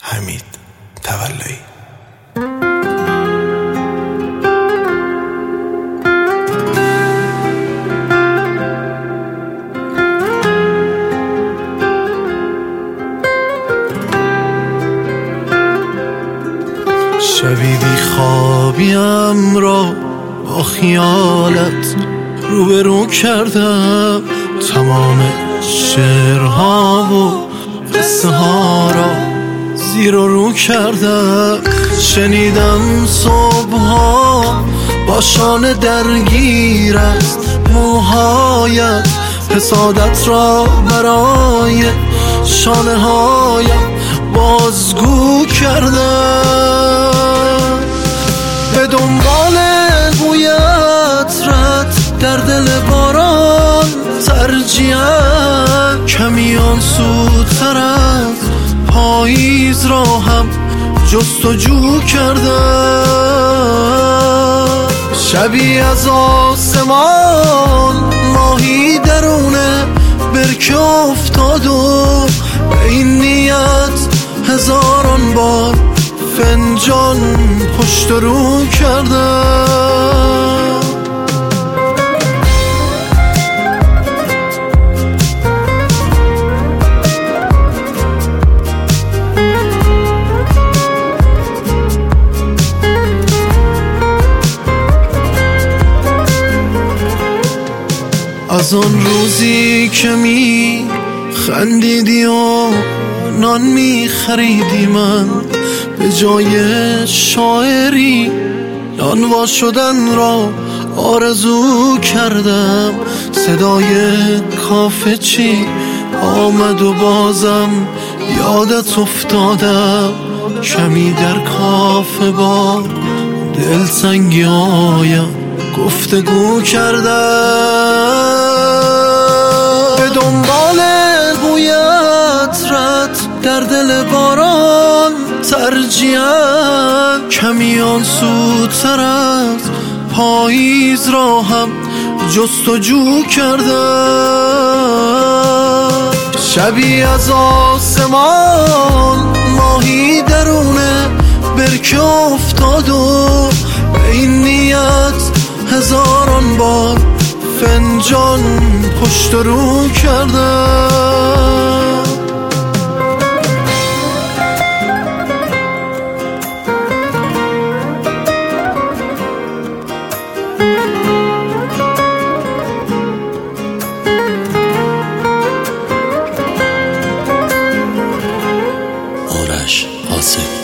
حمید تولایی. شبی بی خوابیم را با خیالت روبرو کردم، تمام شعرها و قصه ها را زیر و رو کردم. شنیدم صبحها با شانه درگیر است، موهایت حسادت را برای شانه هایم بازگو کردم. به دنبال بویت رد در دل باران ترجیحاً کمی آسودتر از پاییز را هم جستجو کردم. شبی از آسمان ماهی درونه برکه افتاد و به این نیت هزاران بار فنجان پشت رو کردم. از آن روزی که می خندیدی و نان می خریدی، من به جای شاعری نانوا شدن را آرزو کردم. صدای کافه چی آمد و بازم یادت افتادم. کمی در کافه با دلتنگی هایم گفتگو کردم. به دنبال بویت رد در دل باران ترجیحاً کمی آسودتر از پاییز را هم جستجو کردم. شبی از آسمان ماهی درونه برکه افتاد و به این نیت هزاران بار فنجان پشت رو کردم. آرش حاسب.